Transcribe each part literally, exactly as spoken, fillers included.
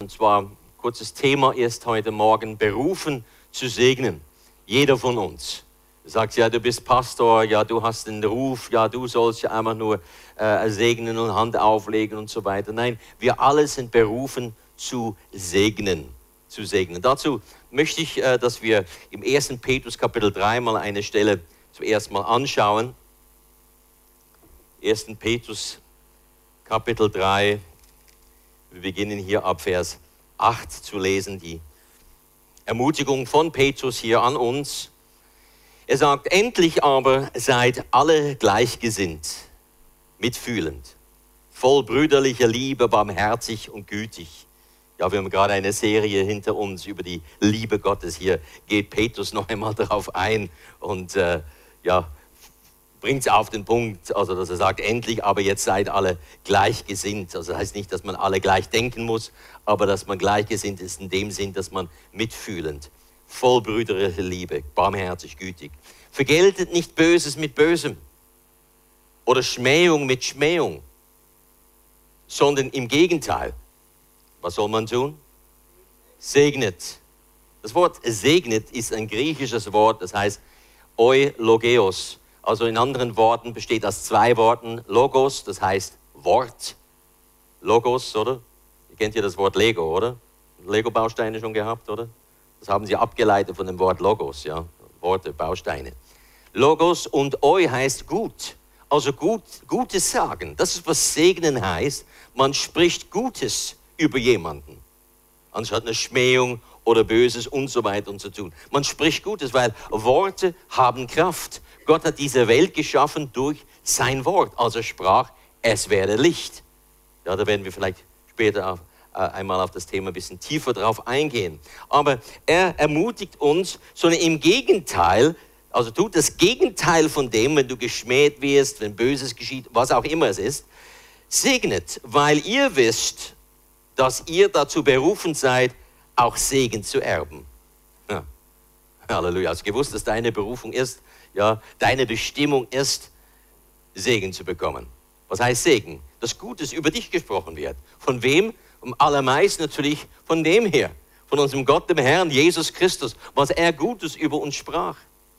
Und zwar, kurzes Thema ist heute Morgen, berufen zu segnen. Jeder von uns. Du sagst, ja, du bist Pastor, ja, du hast den Ruf, ja, du sollst ja einfach nur äh, segnen und Hand auflegen und so weiter. Nein, wir alle sind berufen zu segnen. Zu segnen. Dazu möchte ich, äh, dass wir im ersten Petrus Kapitel drei mal eine Stelle zuerst mal anschauen. ersten Petrus Kapitel drei. Wir beginnen hier ab Vers acht zu lesen, die Ermutigung von Petrus hier an uns. Er sagt, endlich aber seid alle gleichgesinnt, mitfühlend, voll brüderlicher Liebe, barmherzig und gütig. Ja, wir haben gerade eine Serie hinter uns über die Liebe Gottes. Hier geht Petrus noch einmal darauf ein und äh, ja, bringt es auf den Punkt, also dass er sagt, endlich, aber jetzt seid alle gleichgesinnt. Also das heißt nicht, dass man alle gleich denken muss, aber dass man gleichgesinnt ist in dem Sinn, dass man mitfühlend, voll brüderliche Liebe, barmherzig, gütig. Vergeltet nicht Böses mit Bösem oder Schmähung mit Schmähung, sondern im Gegenteil. Was soll man tun? Segnet. Das Wort segnet ist ein griechisches Wort, das heißt eulogeos. Also in anderen Worten besteht aus zwei Worten. Logos, das heißt Wort. Logos, oder? Ihr kennt ja das Wort Lego, oder? Lego-Bausteine schon gehabt, oder? Das haben sie abgeleitet von dem Wort Logos, ja. Worte, Bausteine. Logos und eu heißt gut. Also gut, Gutes sagen. Das ist, was segnen heißt. Man spricht Gutes über jemanden. Anstatt eine Schmähung oder Böses und so weiter und so tun. Man spricht Gutes, weil Worte haben Kraft. Gott hat diese Welt geschaffen durch sein Wort. Also sprach, es werde Licht. Ja, da werden wir vielleicht später auf, äh, einmal auf das Thema ein bisschen tiefer drauf eingehen. Aber er ermutigt uns, sondern im Gegenteil, also tut das Gegenteil von dem, wenn du geschmäht wirst, wenn Böses geschieht, was auch immer es ist, segnet, weil ihr wisst, dass ihr dazu berufen seid, auch Segen zu erben. Ja. Halleluja. Hast du gewusst, dass deine Berufung ist, ja, deine Bestimmung ist, Segen zu bekommen. Was heißt Segen? Dass Gutes über dich gesprochen wird. Von wem? Am allermeisten natürlich von dem her. Von unserem Gott, dem Herrn, Jesus Christus. Was er Gutes über uns sprach.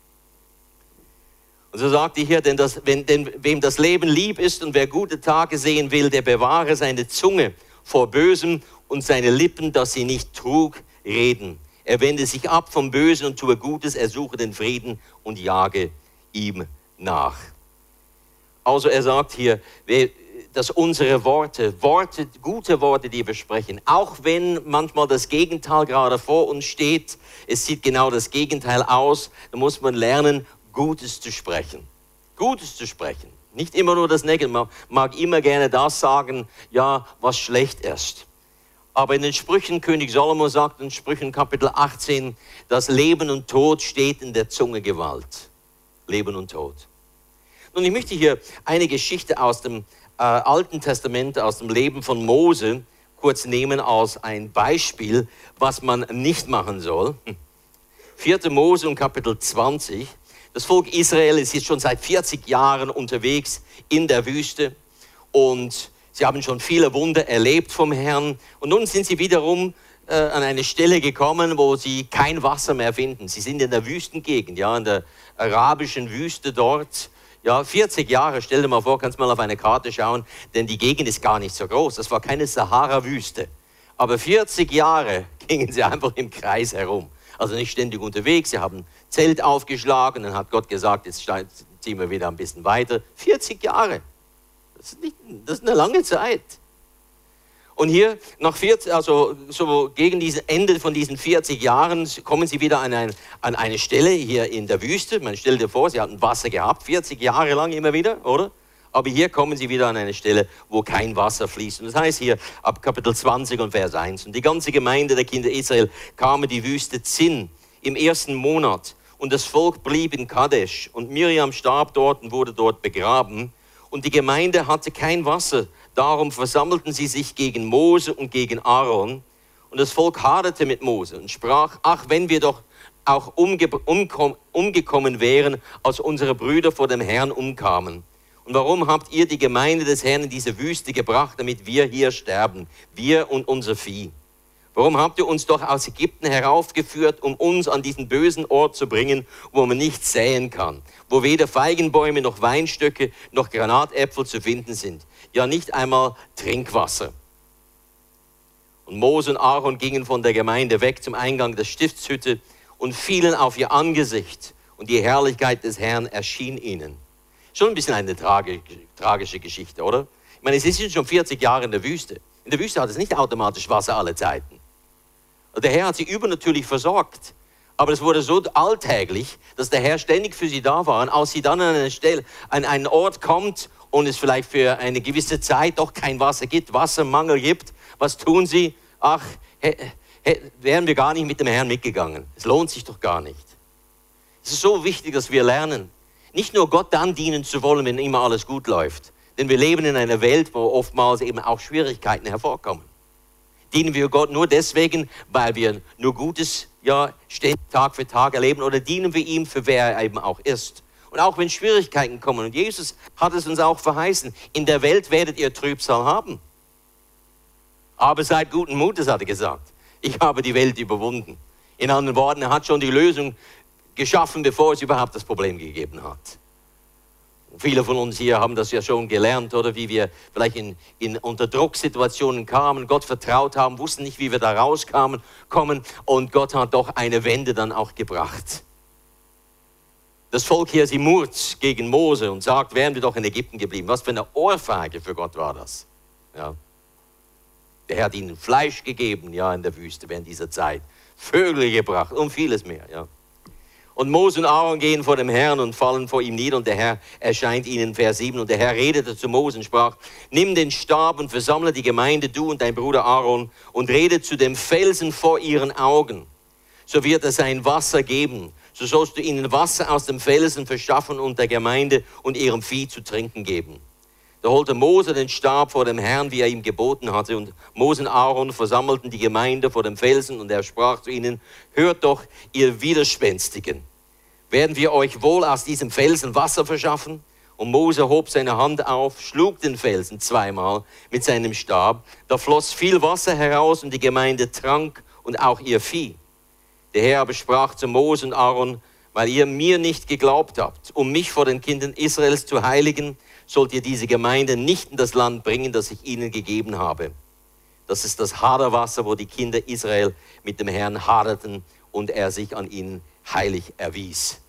Und so sagt er hier, denn, das, wenn, denn wem das Leben lieb ist und wer gute Tage sehen will, der bewahre seine Zunge vor Bösem und seine Lippen, dass sie nicht Trug reden. Er wende sich ab vom Bösen und tue Gutes, er suche den Frieden und jage ihm nach. Also er sagt hier, dass unsere Worte, Worte, gute Worte, die wir sprechen, auch wenn manchmal das Gegenteil gerade vor uns steht, es sieht genau das Gegenteil aus, dann muss man lernen, Gutes zu sprechen. Gutes zu sprechen. Nicht immer nur das Negative. Man mag immer gerne das sagen, ja, was schlecht ist. Aber in den Sprüchen, König Salomo sagt in Sprüchen Kapitel achtzehn, dass Leben und Tod steht in der Zunge Gewalt. Leben und Tod. Nun, ich möchte hier eine Geschichte aus dem äh, Alten Testament, aus dem Leben von Mose, kurz nehmen als ein Beispiel, was man nicht machen soll. vierte Mose und Kapitel zwanzig. Das Volk Israel ist jetzt schon seit vierzig Jahren unterwegs in der Wüste und sie haben schon viele Wunder erlebt vom Herrn. Und nun sind sie wiederum äh, an eine Stelle gekommen, wo sie kein Wasser mehr finden. Sie sind in der Wüstengegend, ja, in der arabischen Wüste dort. Ja, vierzig Jahre, stell dir mal vor, kannst mal auf eine Karte schauen, denn die Gegend ist gar nicht so groß. Das war keine Sahara-Wüste. Aber vierzig Jahre gingen sie einfach im Kreis herum. Also nicht ständig unterwegs, sie haben Zelt aufgeschlagen, dann hat Gott gesagt, jetzt ziehen wir wieder ein bisschen weiter. vierzig Jahre, das ist, nicht, das ist eine lange Zeit. Und hier, nach vierzig, also so gegen das Ende von diesen vierzig Jahren, kommen sie wieder an, ein, an eine Stelle hier in der Wüste. Man stellt dir vor, sie hatten Wasser gehabt, vierzig Jahre lang immer wieder, oder? Aber hier kommen sie wieder an eine Stelle, wo kein Wasser fließt. Und das heißt hier ab Kapitel zwanzig und Vers eins. Und die ganze Gemeinde der Kinder Israel kam in die Wüste Zin im ersten Monat. Und das Volk blieb in Kadesh. Und Miriam starb dort und wurde dort begraben. Und die Gemeinde hatte kein Wasser. Darum versammelten sie sich gegen Mose und gegen Aaron. Und das Volk haderte mit Mose und sprach, ach, wenn wir doch auch umge umkom umgekommen wären, als unsere Brüder vor dem Herrn umkamen. Und warum habt ihr die Gemeinde des Herrn in diese Wüste gebracht, damit wir hier sterben, wir und unser Vieh? Warum habt ihr uns doch aus Ägypten heraufgeführt, um uns an diesen bösen Ort zu bringen, wo man nichts säen kann, wo weder Feigenbäume noch Weinstöcke noch Granatäpfel zu finden sind, ja nicht einmal Trinkwasser. Und Mose und Aaron gingen von der Gemeinde weg zum Eingang der Stiftshütte und fielen auf ihr Angesicht, und die Herrlichkeit des Herrn erschien ihnen. Schon ein bisschen eine tragi- tragische Geschichte, oder? Ich meine, sie sind schon vierzig Jahre in der Wüste. In der Wüste hat es nicht automatisch Wasser alle Zeiten. Der Herr hat sie übernatürlich versorgt. Aber es wurde so alltäglich, dass der Herr ständig für sie da war. Und als sie dann an eine Stelle, an einen Ort kommt und es vielleicht für eine gewisse Zeit doch kein Wasser gibt, Wassermangel gibt, was tun sie? Ach, he, he, wären wir gar nicht mit dem Herrn mitgegangen. Es lohnt sich doch gar nicht. Es ist so wichtig, dass wir lernen, nicht nur Gott dann dienen zu wollen, wenn immer alles gut läuft. Denn wir leben in einer Welt, wo oftmals eben auch Schwierigkeiten hervorkommen. Dienen wir Gott nur deswegen, weil wir nur Gutes ja, ständig Tag für Tag erleben, oder dienen wir ihm für wer er eben auch ist? Und auch wenn Schwierigkeiten kommen, und Jesus hat es uns auch verheißen, in der Welt werdet ihr Trübsal haben. Aber seid guten Mutes, hat er gesagt. Ich habe die Welt überwunden. In anderen Worten, er hat schon die Lösung geschaffen, bevor es überhaupt das Problem gegeben hat. Viele von uns hier haben das ja schon gelernt, oder wie wir vielleicht in, in Unterdrucksituationen kamen, Gott vertraut haben, wussten nicht, wie wir da rauskamen, kommen, und Gott hat doch eine Wende dann auch gebracht. Das Volk hier, sie murrt gegen Mose und sagt, wären wir doch in Ägypten geblieben. Was für eine Ohrfeige für Gott war das. Ja. Der Herr hat ihnen Fleisch gegeben, ja, in der Wüste während dieser Zeit, Vögel gebracht und vieles mehr, ja. Und Mose und Aaron gehen vor dem Herrn und fallen vor ihm nieder, und der Herr erscheint ihnen, Vers sieben. Und der Herr redete zu Mose und sprach, nimm den Stab und versammle die Gemeinde, du und dein Bruder Aaron, und rede zu dem Felsen vor ihren Augen. So wird es ein Wasser geben. So sollst du ihnen Wasser aus dem Felsen verschaffen und der Gemeinde und ihrem Vieh zu trinken geben. Da holte Mose den Stab vor dem Herrn, wie er ihm geboten hatte. Und Mose und Aaron versammelten die Gemeinde vor dem Felsen, und er sprach zu ihnen, hört doch, ihr Widerspenstigen. Werden wir euch wohl aus diesem Felsen Wasser verschaffen? Und Mose hob seine Hand auf, schlug den Felsen zweimal mit seinem Stab. Da floss viel Wasser heraus, und die Gemeinde trank und auch ihr Vieh. Der Herr aber sprach zu Mose und Aaron, weil ihr mir nicht geglaubt habt, um mich vor den Kindern Israels zu heiligen, sollt ihr diese Gemeinde nicht in das Land bringen, das ich ihnen gegeben habe. Das ist das Haderwasser, wo die Kinder Israel mit dem Herrn haderten und er sich an ihnen heilig erwies.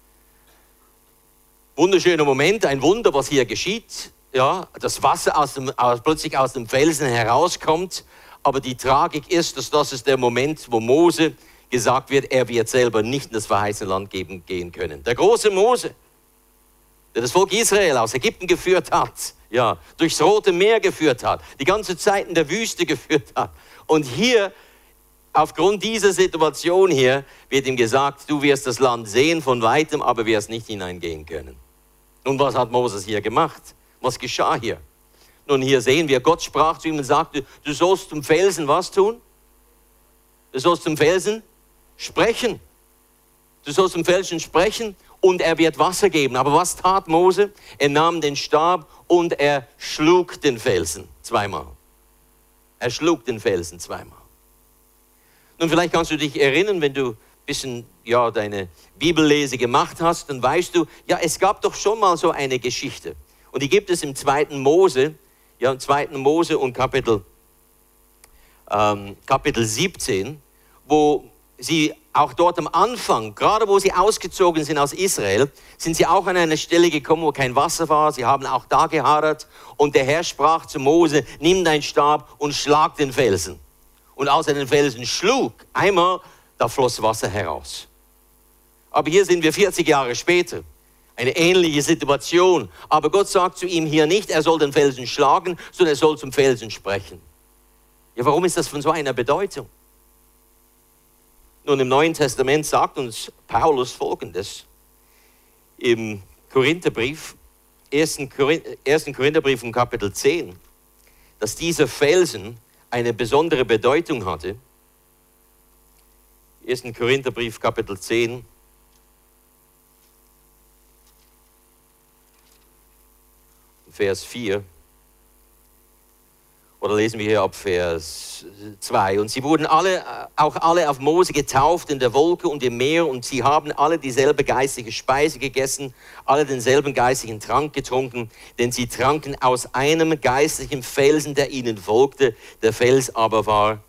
Wunderschöner Moment, ein Wunder, was hier geschieht. Ja, das Wasser aus dem, aus, plötzlich aus dem Felsen herauskommt. Aber die Tragik ist, dass das ist der Moment, wo Mose gesagt wird, er wird selber nicht in das verheißene Land geben, gehen können. Der große Mose, der das Volk Israel aus Ägypten geführt hat, ja, durchs Rote Meer geführt hat, die ganze Zeit in der Wüste geführt hat. Und hier, aufgrund dieser Situation hier, wird ihm gesagt, du wirst das Land sehen von weitem, aber wirst nicht hineingehen können. Und was hat Moses hier gemacht? Was geschah hier? Nun, hier sehen wir, Gott sprach zu ihm und sagte, du sollst zum Felsen was tun? Du sollst zum Felsen sprechen. Du sollst zum Felsen sprechen und er wird Wasser geben. Aber was tat Mose? Er nahm den Stab und er schlug den Felsen zweimal. Er schlug den Felsen zweimal. Nun, vielleicht kannst du dich erinnern, wenn du ein bisschen ja, deine Bibellese gemacht hast, dann weißt du, ja, es gab doch schon mal so eine Geschichte. Und die gibt es im zweiten Mose, ja, im zweiten Mose und Kapitel, ähm, Kapitel siebzehn, wo sie auch dort am Anfang, gerade wo sie ausgezogen sind aus Israel, sind sie auch an eine Stelle gekommen, wo kein Wasser war. Sie haben auch da gehadert. Und der Herr sprach zu Mose, nimm deinen Stab und schlag den Felsen. Und als er den Felsen schlug, einmal, da floss Wasser heraus. Aber hier sind wir vierzig Jahre später. Eine ähnliche Situation. Aber Gott sagt zu ihm hier nicht, er soll den Felsen schlagen, sondern er soll zum Felsen sprechen. Ja, warum ist das von so einer Bedeutung? Nun, im Neuen Testament sagt uns Paulus Folgendes. Im Korintherbrief, ersten Korintherbrief im Kapitel zehn, dass dieser Felsen eine besondere Bedeutung hatte. ersten Korintherbrief, Kapitel zehn. Vers vier. Oder lesen wir hier ab Vers zwei. Und sie wurden alle, auch alle auf Mose getauft in der Wolke und im Meer, und sie haben alle dieselbe geistige Speise gegessen, alle denselben geistigen Trank getrunken, denn sie tranken aus einem geistlichen Felsen, der ihnen folgte. Der Fels aber war,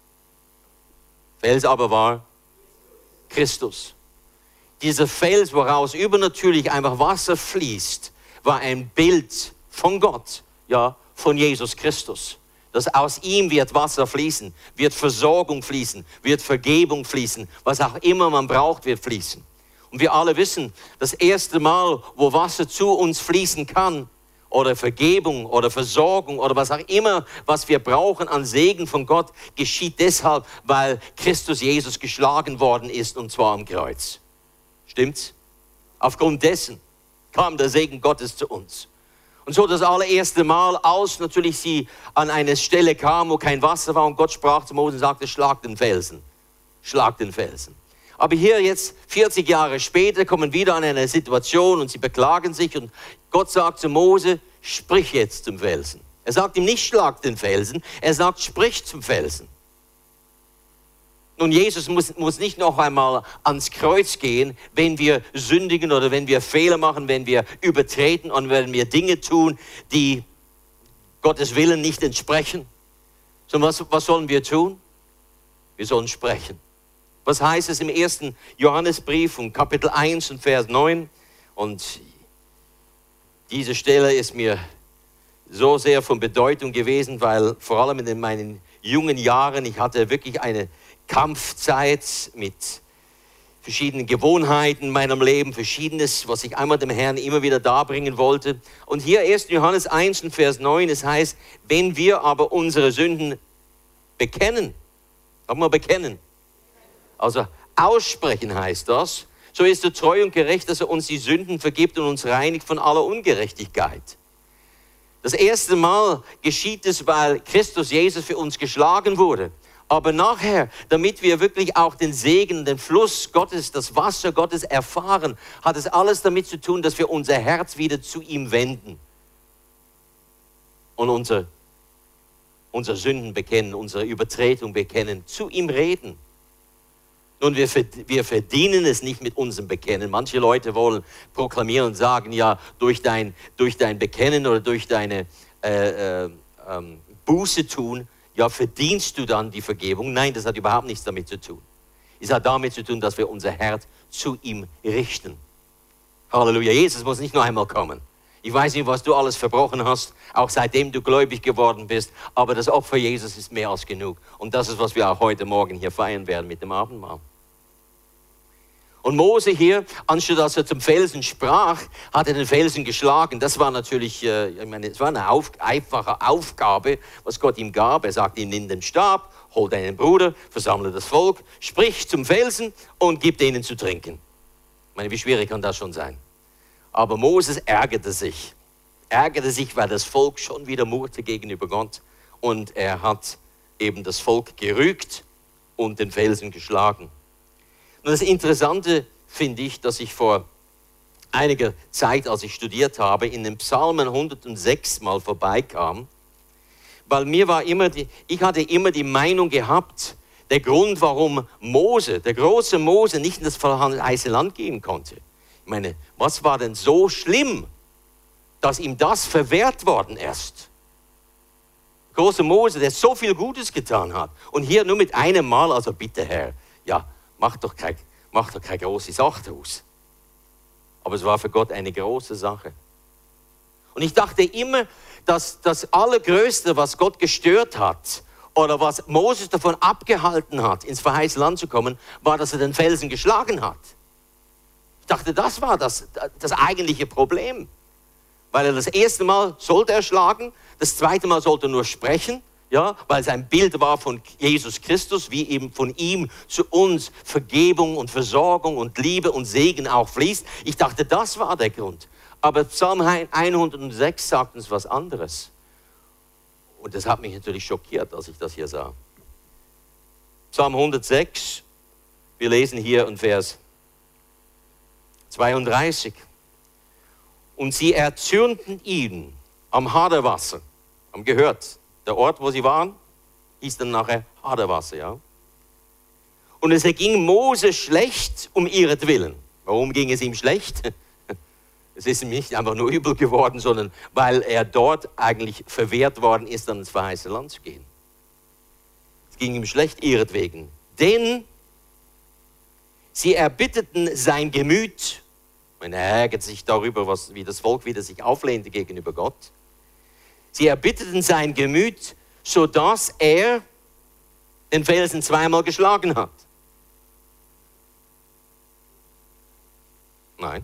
Fels aber war Christus. Dieser Fels, woraus übernatürlich einfach Wasser fließt, war ein Bild von Gott, ja, von Jesus Christus. Dass aus ihm wird Wasser fließen, wird Versorgung fließen, wird Vergebung fließen, was auch immer man braucht, wird fließen. Und wir alle wissen, das erste Mal, wo Wasser zu uns fließen kann, oder Vergebung oder Versorgung oder was auch immer, was wir brauchen an Segen von Gott, geschieht deshalb, weil Christus Jesus geschlagen worden ist, und zwar am Kreuz. Stimmt's? Aufgrund dessen kam der Segen Gottes zu uns. Und so das allererste Mal, als natürlich sie an eine Stelle kam, wo kein Wasser war, und Gott sprach zu Mose und sagte, schlag den Felsen, schlag den Felsen. Aber hier jetzt, vierzig Jahre später, kommen wieder an eine Situation und sie beklagen sich, und Gott sagt zu Mose, sprich jetzt zum Felsen. Er sagt ihm nicht, schlag den Felsen, er sagt, sprich zum Felsen. Nun, Jesus muss, muss nicht noch einmal ans Kreuz gehen, wenn wir sündigen oder wenn wir Fehler machen, wenn wir übertreten und wenn wir Dinge tun, die Gottes Willen nicht entsprechen. Sondern was, was sollen wir tun? Wir sollen sprechen. Was heißt es im ersten Johannesbrief und Kapitel eins und Vers neun? Und diese Stelle ist mir so sehr von Bedeutung gewesen, weil vor allem in meinen jungen Jahren, ich hatte wirklich eine Kampfzeit mit verschiedenen Gewohnheiten in meinem Leben, Verschiedenes, was ich einmal dem Herrn immer wieder darbringen wollte. Und hier ersten Johannes eins und Vers neun, es heißt, wenn wir aber unsere Sünden bekennen, sagen wir bekennen, also aussprechen heißt das, so ist er treu und gerecht, dass er uns die Sünden vergibt und uns reinigt von aller Ungerechtigkeit. Das erste Mal geschieht es, weil Christus Jesus für uns geschlagen wurde. Aber nachher, damit wir wirklich auch den Segen, den Fluss Gottes, das Wasser Gottes erfahren, hat es alles damit zu tun, dass wir unser Herz wieder zu ihm wenden. Und unser, unsere Sünden bekennen, unsere Übertretung bekennen, zu ihm reden. Nun, wir, wir verdienen es nicht mit unserem Bekennen. Manche Leute wollen proklamieren und sagen, ja, durch dein, durch dein Bekennen oder durch deine äh, äh, ähm, Buße tun, ja, verdienst du dann die Vergebung? Nein, das hat überhaupt nichts damit zu tun. Es hat damit zu tun, dass wir unser Herz zu ihm richten. Halleluja, Jesus muss nicht noch einmal kommen. Ich weiß nicht, was du alles verbrochen hast, auch seitdem du gläubig geworden bist, aber das Opfer Jesus ist mehr als genug. Und das ist, was wir auch heute Morgen hier feiern werden mit dem Abendmahl. Und Mose hier, anstatt dass er zum Felsen sprach, hat er den Felsen geschlagen. Das war natürlich, äh, ich meine, es war eine auf, einfache Aufgabe, was Gott ihm gab. Er sagte ihm, nimm den Stab, hol deinen Bruder, versammle das Volk, sprich zum Felsen und gib denen zu trinken. Ich meine, wie schwierig kann das schon sein? Aber Moses ärgerte sich. Ärgerte sich, weil das Volk schon wieder murrte gegenüber Gott. Und er hat eben das Volk gerügt und den Felsen geschlagen. Und das Interessante finde ich, dass ich vor einiger Zeit, als ich studiert habe, in den Psalmen hundertsechs mal vorbeikam, weil mir war immer die, ich hatte immer die Meinung gehabt, der Grund, warum Mose, der große Mose, nicht in das verheißene Land gehen konnte. Ich meine, was war denn so schlimm, dass ihm das verwehrt worden ist? Der große Mose, der so viel Gutes getan hat, und hier nur mit einem Mal, also bitte Herr, ja, Mach doch, kein, mach doch keine große Sache daraus. Aber es war für Gott eine große Sache. Und ich dachte immer, dass das Allergrößte, was Gott gestört hat, oder was Moses davon abgehalten hat, ins verheißene Land zu kommen, war, dass er den Felsen geschlagen hat. Ich dachte, das war das, das eigentliche Problem. Weil er das erste Mal sollte er schlagen, das zweite Mal sollte er nur sprechen, ja, weil es ein Bild war von Jesus Christus, wie eben von ihm zu uns Vergebung und Versorgung und Liebe und Segen auch fließt. Ich dachte, das war der Grund. Aber Psalm hundertsechs sagt uns was anderes. Und das hat mich natürlich schockiert, als ich das hier sah. Psalm hundertsechs, wir lesen hier in Vers zweiunddreißig. Und sie erzürnten ihn am Haderwasser, haben gehört, Der Ort, wo sie waren, hieß dann nachher Aderwasser. Ja? Und es erging Mose schlecht um ihretwillen. Warum ging es ihm schlecht? Es ist ihm nicht einfach nur übel geworden, sondern weil er dort eigentlich verwehrt worden ist, an ins verheißene Land zu gehen. Es ging ihm schlecht ihretwegen. Denn sie erbitteten sein Gemüt. Er ärgert sich darüber, was, wie das Volk wieder sich auflehnte gegenüber Gott. Sie erbitteten sein Gemüt, sodass er den Felsen zweimal geschlagen hat. Nein.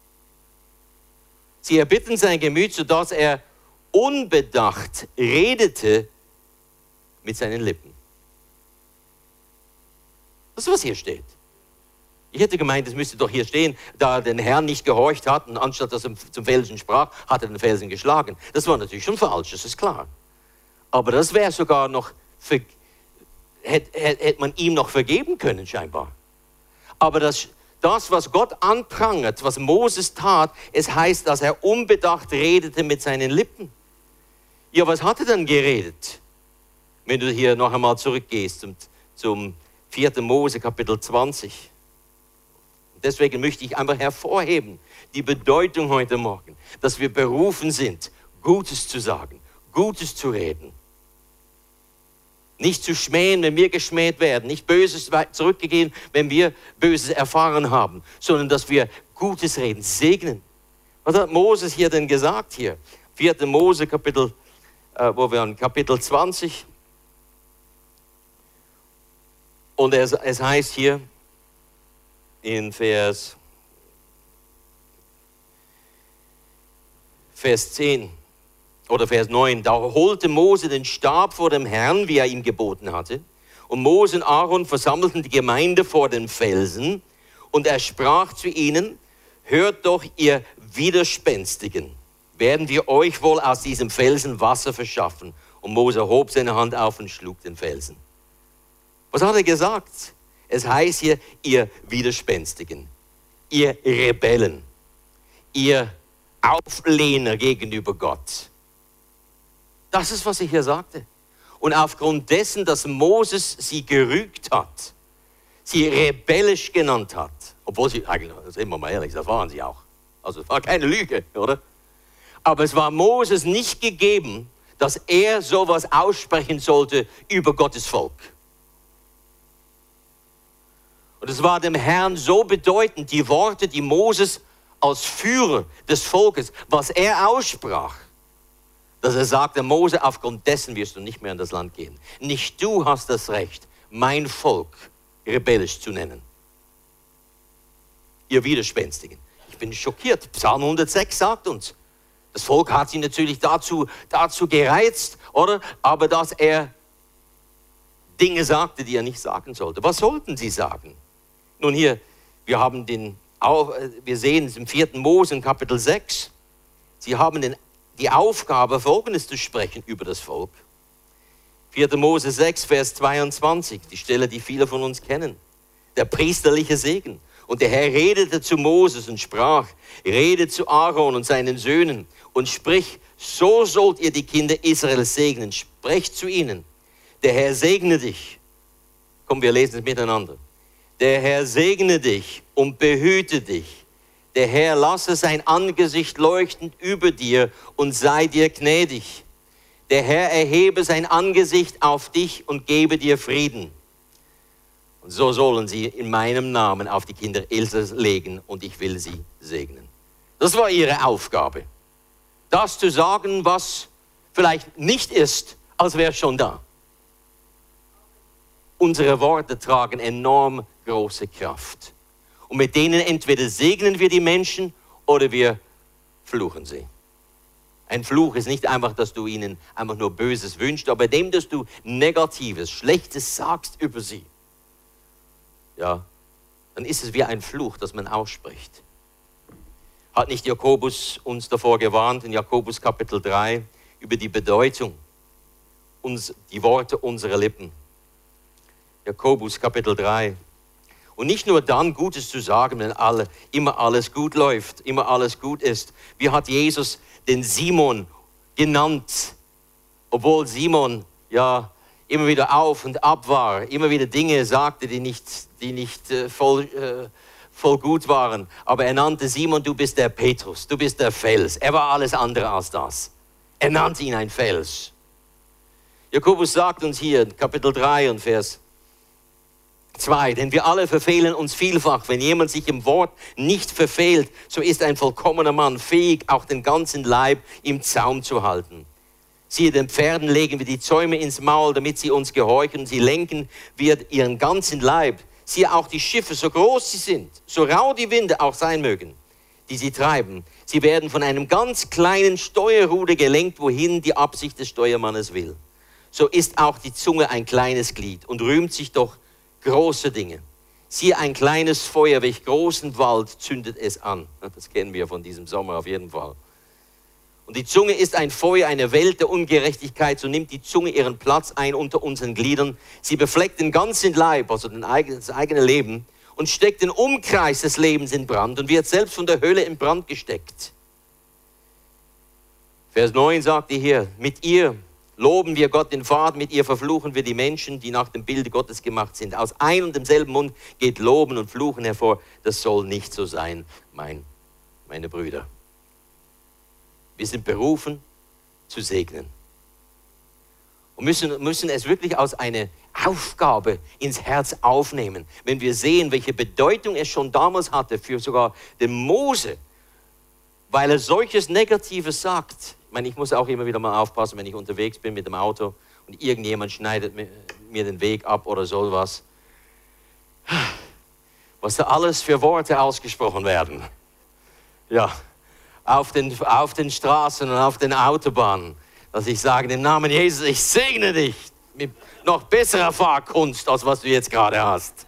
Sie erbitten sein Gemüt, sodass er unbedacht redete mit seinen Lippen. Das ist, was hier steht. Ich hätte gemeint, es müsste doch hier stehen, da er den Herrn nicht gehorcht hat und anstatt dass er zum Felsen sprach, hat er den Felsen geschlagen. Das war natürlich schon falsch, das ist klar. Aber das wäre sogar noch, hätte, hätte man ihm noch vergeben können scheinbar. Aber das, das, was Gott anprangert, was Moses tat, es heißt, dass er unbedacht redete mit seinen Lippen. Ja, was hat er dann geredet? Wenn du hier noch einmal zurückgehst zum, zum vierten Mose, Kapitel zwanzig. Deswegen möchte ich einfach hervorheben, die Bedeutung heute Morgen, dass wir berufen sind, Gutes zu sagen, Gutes zu reden. Nicht zu schmähen, wenn wir geschmäht werden, nicht Böses zurückgegeben, wenn wir Böses erfahren haben, sondern dass wir Gutes reden, segnen. Was hat Moses hier denn gesagt hier? vierten Mose, Kapitel, äh, wo wir an Kapitel zwanzig. Und es, es heißt hier, in Vers, Vers zehn oder Vers neun, da holte Mose den Stab vor dem Herrn, wie er ihm geboten hatte. Und Mose und Aaron versammelten die Gemeinde vor den Felsen. Und er sprach zu ihnen, hört doch, ihr Widerspenstigen, werden wir euch wohl aus diesem Felsen Wasser verschaffen. Und Mose hob seine Hand auf und schlug den Felsen. Was hat er gesagt? Es heißt hier, ihr Widerspenstigen, ihr Rebellen, ihr Auflehner gegenüber Gott. Das ist, was er hier sagte. Und aufgrund dessen, dass Moses sie gerügt hat, sie rebellisch genannt hat, obwohl sie, eigentlich, sind wir mal ehrlich, das waren sie auch. Also es war keine Lüge, oder? Aber es war Moses nicht gegeben, dass er sowas aussprechen sollte über Gottes Volk. Und es war dem Herrn so bedeutend, die Worte, die Moses als Führer des Volkes, was er aussprach, dass er sagte, Mose, aufgrund dessen wirst du nicht mehr in das Land gehen. Nicht du hast das Recht, mein Volk rebellisch zu nennen. Ihr Widerspenstigen. Ich bin schockiert. Psalm hundertsechs sagt uns, das Volk hat sie natürlich dazu, dazu gereizt, oder? Aber dass er Dinge sagte, die er nicht sagen sollte. Was sollten sie sagen? Nun hier, wir haben den, wir sehen es im vierten Mose in Kapitel sechs. Sie haben den, die Aufgabe, Folgendes zu sprechen über das Volk. vierter Mose sechs, Vers zweiundzwanzig, die Stelle, die viele von uns kennen. Der priesterliche Segen. Und der Herr redete zu Moses und sprach, rede zu Aaron und seinen Söhnen und sprich, so sollt ihr die Kinder Israels segnen. Sprecht zu ihnen. Der Herr segne dich. Komm, wir lesen es miteinander. Der Herr segne dich und behüte dich. Der Herr lasse sein Angesicht leuchten über dir und sei dir gnädig. Der Herr erhebe sein Angesicht auf dich und gebe dir Frieden. Und so sollen sie in meinem Namen auf die Kinder Israels legen und ich will sie segnen. Das war ihre Aufgabe. Das zu sagen, was vielleicht nicht ist, als wäre es schon da. Unsere Worte tragen enorm große Kraft. Und mit denen entweder segnen wir die Menschen oder wir fluchen sie. Ein Fluch ist nicht einfach, dass du ihnen einfach nur Böses wünschst, aber indem, dass du Negatives, Schlechtes sagst über sie, ja, dann ist es wie ein Fluch, das man ausspricht. Hat nicht Jakobus uns davor gewarnt, in Jakobus Kapitel drei, über die Bedeutung, uns, die Worte unserer Lippen. Jakobus Kapitel drei. Und nicht nur dann Gutes zu sagen, wenn alle, immer alles gut läuft, immer alles gut ist. Wie hat Jesus den Simon genannt obwohl Simon ja immer wieder auf und ab war, immer wieder Dinge sagte, die nicht, die nicht äh, voll, äh, voll gut waren. Aber er nannte Simon, du bist der Petrus, du bist der Fels. Er war alles andere als das. Er nannte ihn ein Fels. Jakobus sagt uns hier, Kapitel drei und Vers zwei, denn wir alle verfehlen uns vielfach. Wenn jemand sich im Wort nicht verfehlt, so ist ein vollkommener Mann fähig, auch den ganzen Leib im Zaum zu halten. Siehe, den Pferden legen wir die Zäume ins Maul, damit sie uns gehorchen. Sie lenken wir ihren ganzen Leib. Siehe, auch die Schiffe, so groß sie sind, so rau die Winde auch sein mögen, die sie treiben. Sie werden von einem ganz kleinen Steuerruder gelenkt, wohin die Absicht des Steuermannes will. So ist auch die Zunge ein kleines Glied und rühmt sich doch große Dinge. Siehe, ein kleines Feuer, welch großen Wald zündet es an. Das kennen wir von diesem Sommer auf jeden Fall. Und die Zunge ist ein Feuer, eine Welt der Ungerechtigkeit. So nimmt die Zunge ihren Platz ein unter unseren Gliedern. Sie befleckt den ganzen Leib, also das eigene Leben, und steckt den Umkreis des Lebens in Brand und wird selbst von der Hölle in Brand gesteckt. Vers neun sagt hier, mit ihr loben wir Gott den Vater, mit ihr verfluchen wir die Menschen, die nach dem Bilde Gottes gemacht sind. Aus ein und demselben Mund geht Loben und Fluchen hervor. Das soll nicht so sein, mein, meine Brüder. Wir sind berufen zu segnen. Und müssen, müssen es wirklich als eine Aufgabe ins Herz aufnehmen. Wenn wir sehen, welche Bedeutung es schon damals hatte für sogar den Mose, weil er solches Negatives sagt. Ich meine, ich muss auch immer wieder mal aufpassen, wenn ich unterwegs bin mit dem Auto und irgendjemand schneidet mir, mir den Weg ab oder sowas. Was da alles für Worte ausgesprochen werden. Ja. Auf den, auf den Straßen und auf den Autobahnen, dass ich sage, im Namen Jesus, ich segne dich mit noch besserer Fahrkunst, als was du jetzt gerade hast.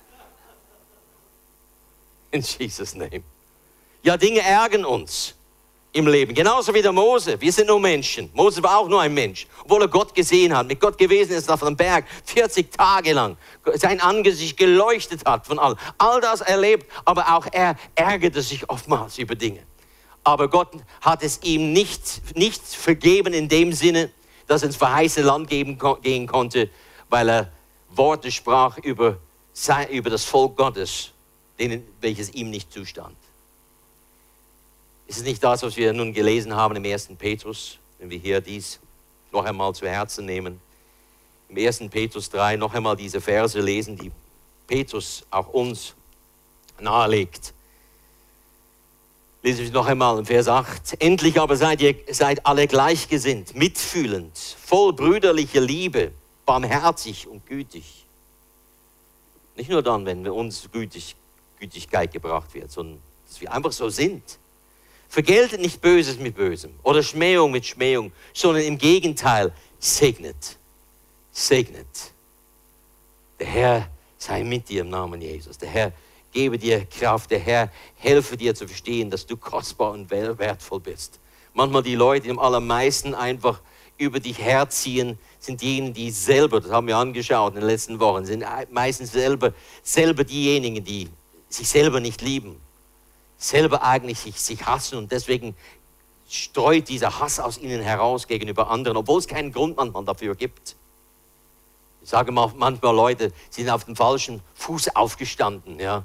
In Jesus' name. Ja, Dinge ärgern uns im Leben, genauso wie der Mose. Wir sind nur Menschen. Mose war auch nur ein Mensch, obwohl er Gott gesehen hat, mit Gott gewesen ist auf dem Berg, vierzig Tage lang, sein Angesicht geleuchtet hat von allem. All das erlebt, aber auch er ärgerte sich oftmals über Dinge. Aber Gott hat es ihm nicht, nicht vergeben in dem Sinne, dass er ins verheißene Land geben, gehen konnte, weil er Worte sprach über, über das Volk Gottes, denen, welches ihm nicht zustand. Ist es nicht das, was wir nun gelesen haben im ersten Petrus, wenn wir hier dies noch einmal zu Herzen nehmen? Im ersten Petrus drei noch einmal diese Verse lesen, die Petrus auch uns nahelegt. Lese ich noch einmal in Vers acht. Endlich aber seid ihr seid alle gleichgesinnt, mitfühlend, voll brüderlicher Liebe, barmherzig und gütig. Nicht nur dann, wenn uns Gütig, Gütigkeit gebracht wird, sondern dass wir einfach so sind. Vergeltet nicht Böses mit Bösem oder Schmähung mit Schmähung, sondern im Gegenteil, segnet. Segnet. Der Herr sei mit dir im Namen Jesus. Der Herr gebe dir Kraft, der Herr helfe dir zu verstehen, dass du kostbar und wertvoll bist. Manchmal die Leute, die am allermeisten einfach über dich herziehen, sind diejenigen, die selber, das haben wir angeschaut in den letzten Wochen, sind meistens selber, selber diejenigen, die sich selber nicht lieben, selber eigentlich sich, sich hassen und deswegen streut dieser Hass aus ihnen heraus gegenüber anderen, obwohl es keinen Grund manchmal dafür gibt. Ich sage mal, manchmal Leute, sie sind auf dem falschen Fuß aufgestanden, ja.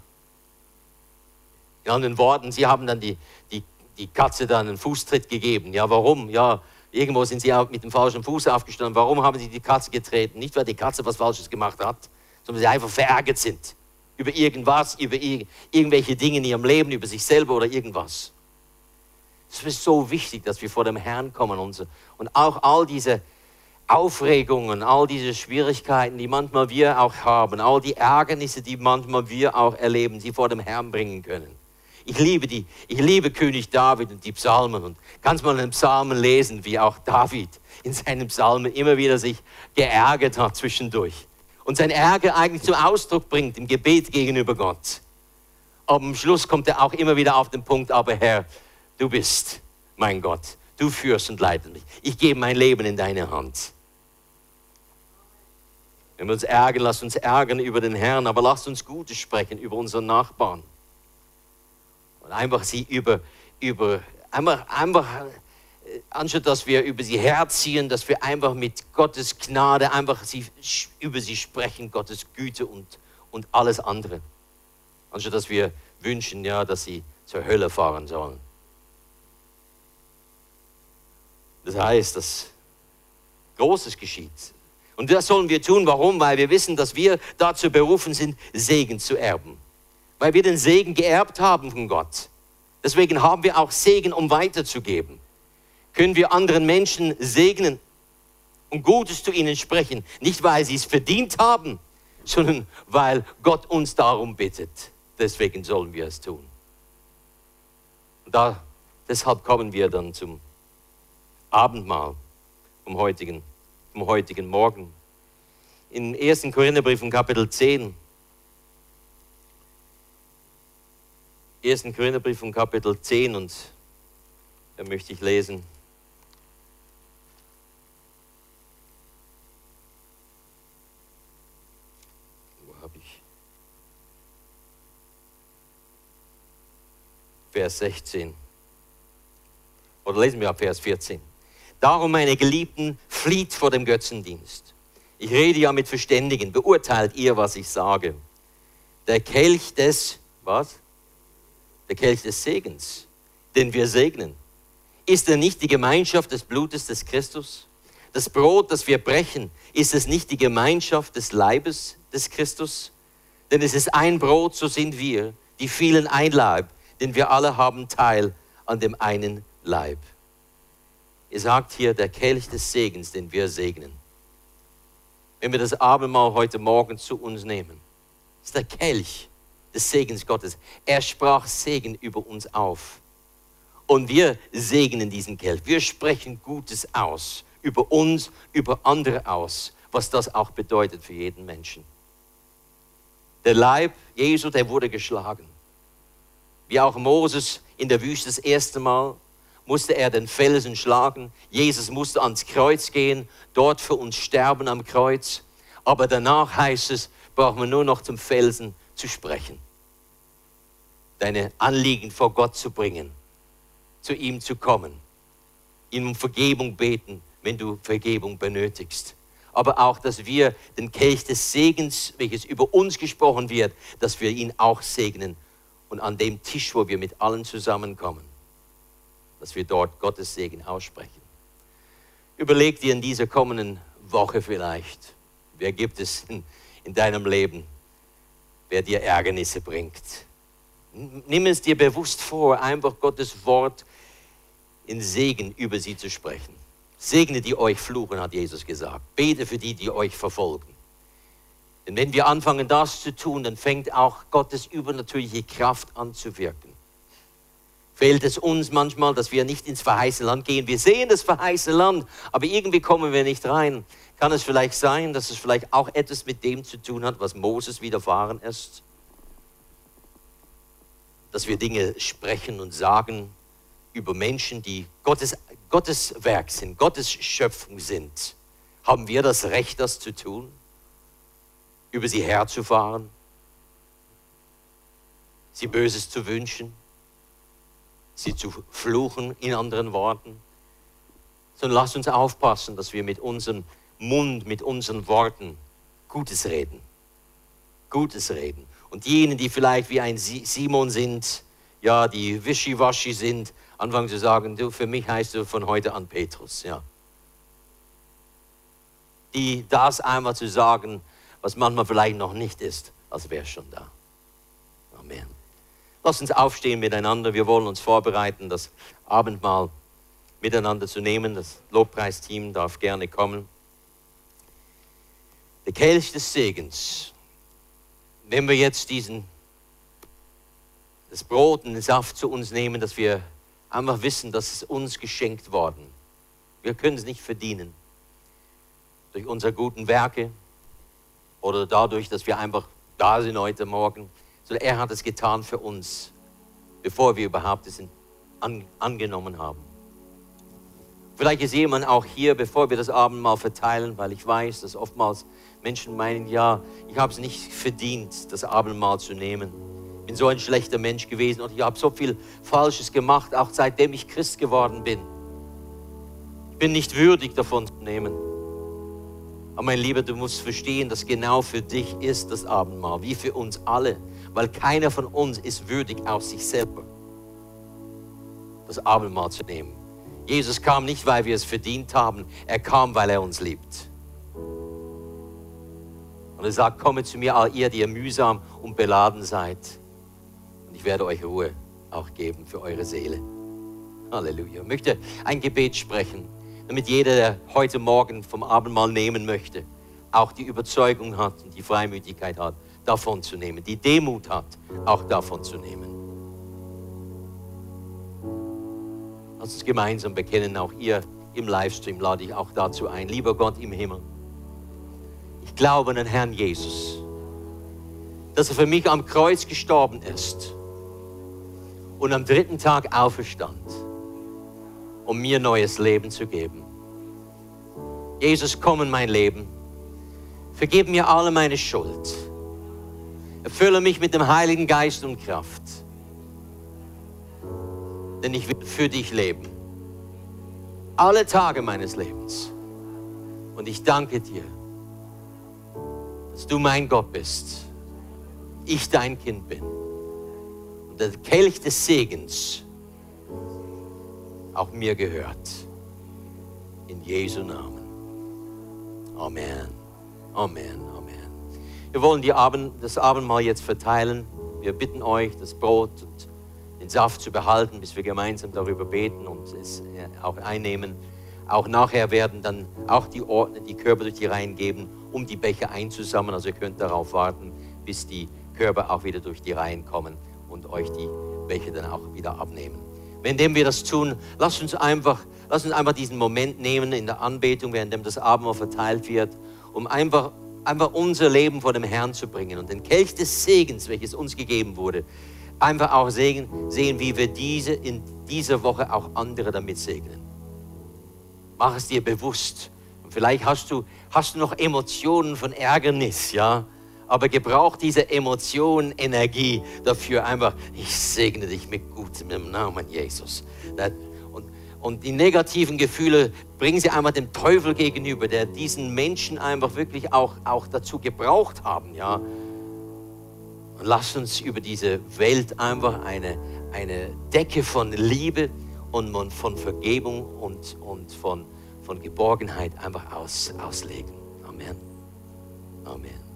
In anderen Worten, sie haben dann die, die, die Katze dann einen Fußtritt gegeben. Ja, warum? Ja, irgendwo sind sie mit dem falschen Fuß aufgestanden. Warum haben sie die Katze getreten? Nicht, weil die Katze was Falsches gemacht hat, sondern weil sie einfach verärgert sind. Über irgendwas, über ir- irgendwelche Dinge in ihrem Leben, über sich selber oder irgendwas. Es ist so wichtig, dass wir vor dem Herrn kommen und, so. Und auch all diese Aufregungen, all diese Schwierigkeiten, die manchmal wir auch haben, all die Ärgernisse, die manchmal wir auch erleben, sie vor dem Herrn bringen können. Ich liebe die, ich liebe König David und die Psalmen und kannst mal in den Psalmen lesen, wie auch David in seinen Psalmen immer wieder sich geärgert hat zwischendurch und sein Ärger eigentlich zum Ausdruck bringt im Gebet gegenüber Gott. Aber am Schluss kommt er auch immer wieder auf den Punkt, aber Herr, du bist mein Gott, du führst und leitest mich. Ich gebe mein Leben in deine Hand. Wenn wir uns ärgern, lasst uns ärgern über den Herrn, aber lasst uns Gutes sprechen über unseren Nachbarn. Und einfach sie über, über einfach, einfach anstatt dass wir über sie herziehen, dass wir einfach mit Gottes Gnade einfach sie, über sie sprechen, Gottes Güte und, und alles andere. Anstatt dass wir wünschen, ja, dass sie zur Hölle fahren sollen. Das heißt, dass Großes geschieht. Und das sollen wir tun. Warum? Weil wir wissen, dass wir dazu berufen sind, Segen zu erben. Weil wir den Segen geerbt haben von Gott. Deswegen haben wir auch Segen, um weiterzugeben. Können wir anderen Menschen segnen und Gutes zu ihnen sprechen. Nicht, weil sie es verdient haben, sondern weil Gott uns darum bittet. Deswegen sollen wir es tun. Und da, deshalb kommen wir dann zum Abendmahl vom heutigen, vom heutigen Morgen. Im ersten Korintherbrief im Kapitel zehn. ersten Korintherbrief vom Kapitel zehn und da möchte ich lesen. Wo habe ich? Vers sechzehn. Oder lesen wir ab Vers vierzehn. Darum, meine Geliebten, flieht vor dem Götzendienst. Ich rede ja mit Verständigen. Beurteilt ihr, was ich sage. Der Kelch des, was? Der Kelch des Segens, den wir segnen. Ist er nicht die Gemeinschaft des Blutes des Christus? Das Brot, das wir brechen, ist es nicht die Gemeinschaft des Leibes des Christus? Denn es ist ein Brot, so sind wir, die vielen ein Leib, denn wir alle haben Teil an dem einen Leib. Ihr sagt hier, der Kelch des Segens, den wir segnen. Wenn wir das Abendmahl heute Morgen zu uns nehmen, ist der Kelch des Segens Gottes. Er sprach Segen über uns auf. Und wir segnen diesen Kelch. Wir sprechen Gutes aus. Über uns, über andere aus. Was das auch bedeutet für jeden Menschen. Der Leib Jesu, der wurde geschlagen. Wie auch Moses in der Wüste das erste Mal, musste er den Felsen schlagen. Jesus musste ans Kreuz gehen, dort für uns sterben am Kreuz. Aber danach heißt es, braucht man nur noch zum Felsen zu sprechen. Deine Anliegen vor Gott zu bringen, zu ihm zu kommen, ihm um Vergebung beten, wenn du Vergebung benötigst. Aber auch, dass wir den Kelch des Segens, welches über uns gesprochen wird, dass wir ihn auch segnen. Und an dem Tisch, wo wir mit allen zusammenkommen, dass wir dort Gottes Segen aussprechen. Überleg dir in dieser kommenden Woche vielleicht, wer gibt es in, in deinem Leben, wer dir Ärgernisse bringt. Nimm es dir bewusst vor, einfach Gottes Wort in Segen über sie zu sprechen. Segne, die euch fluchen, hat Jesus gesagt. Bete für die, die euch verfolgen. Denn wenn wir anfangen, das zu tun, dann fängt auch Gottes übernatürliche Kraft an zu wirken. Fehlt es uns manchmal, dass wir nicht ins verheißene Land gehen. Wir sehen das verheißene Land, aber irgendwie kommen wir nicht rein. Kann es vielleicht sein, dass es vielleicht auch etwas mit dem zu tun hat, was Moses widerfahren ist? Dass wir Dinge sprechen und sagen über Menschen, die Gottes, Gottes Werk sind, Gottes Schöpfung sind. Haben wir das Recht, das zu tun? Über sie herzufahren? Sie Böses zu wünschen? Sie zu fluchen, in anderen Worten? Sondern lasst uns aufpassen, dass wir mit unserem Mund, mit unseren Worten Gutes reden. Gutes reden. Und diejenigen, die vielleicht wie ein Simon sind, ja, die wischiwaschi sind, anfangen zu sagen, du, für mich heißt du von heute an Petrus, ja. Die das einmal zu sagen, was manchmal vielleicht noch nicht ist, als wäre es schon da. Amen. Lass uns aufstehen miteinander. Wir wollen uns vorbereiten, das Abendmahl miteinander zu nehmen. Das Lobpreisteam darf gerne kommen. Der Kelch des Segens. Wenn wir jetzt diesen, das Brot und den Saft zu uns nehmen, dass wir einfach wissen, dass es uns geschenkt worden. Wir können es nicht verdienen. Durch unsere guten Werke oder dadurch, dass wir einfach da sind heute Morgen. Sondern er hat es getan für uns, bevor wir überhaupt es an, angenommen haben. Vielleicht ist jemand auch hier, bevor wir das Abendmahl verteilen, weil ich weiß, dass oftmals Menschen meinen, ja, ich habe es nicht verdient, das Abendmahl zu nehmen. Ich bin so ein schlechter Mensch gewesen und ich habe so viel Falsches gemacht, auch seitdem ich Christ geworden bin. bin nicht würdig, davon zu nehmen. Aber mein Lieber, du musst verstehen, dass genau für dich ist das Abendmahl, wie für uns alle. Weil keiner von uns ist würdig aus sich selber, das Abendmahl zu nehmen. Jesus kam nicht, weil wir es verdient haben. Er kam, weil er uns liebt. Und er sagt, kommet zu mir, all ihr, die ihr mühsam und beladen seid. Und ich werde euch Ruhe auch geben für eure Seele. Halleluja. Ich möchte ein Gebet sprechen, damit jeder, der heute Morgen vom Abendmahl nehmen möchte, auch die Überzeugung hat und die Freimütigkeit hat, davon zu nehmen. Die Demut hat, auch davon zu nehmen. Lass uns gemeinsam bekennen, auch ihr im Livestream lade ich auch dazu ein. Lieber Gott im Himmel, ich glaube an den Herrn Jesus, dass er für mich am Kreuz gestorben ist und am dritten Tag auferstand, um mir neues Leben zu geben. Jesus, komm in mein Leben. Vergib mir alle meine Schuld. Erfülle mich mit dem Heiligen Geist und Kraft. Denn ich will für dich leben. Alle Tage meines Lebens. Und ich danke dir, dass du mein Gott bist. Ich dein Kind bin. Und der Kelch des Segens auch mir gehört. In Jesu Namen. Amen. Amen. Amen. Wir wollen die Abend, das Abendmahl jetzt verteilen. Wir bitten euch, das Brot und den Saft zu behalten, bis wir gemeinsam darüber beten und es auch einnehmen. Auch nachher werden dann auch die, Ordner, die Körbe durch die Reihen geben, um die Becher einzusammeln. Also ihr könnt darauf warten, bis die Körbe auch wieder durch die Reihen kommen und euch die Becher dann auch wieder abnehmen. Währenddem wir das tun, lasst uns einfach, lasst uns einfach diesen Moment nehmen in der Anbetung, währenddem das Abendmahl verteilt wird, um einfach, einfach unser Leben vor dem Herrn zu bringen und den Kelch des Segens, welches uns gegeben wurde, einfach auch sehen, sehen, wie wir diese in dieser Woche auch andere damit segnen. Mach es dir bewusst. Und vielleicht hast du, hast du noch Emotionen von Ärgernis, ja? Aber gebrauch diese Emotion, Energie dafür einfach, ich segne dich mit Gutem im Namen Jesus. Und, und die negativen Gefühle, bringen sie einfach dem Teufel gegenüber, der diesen Menschen einfach wirklich auch, auch dazu gebraucht haben, ja? Und lass uns über diese Welt einfach eine, eine Decke von Liebe und von Vergebung und, und von, von Geborgenheit einfach aus, auslegen. Amen. Amen.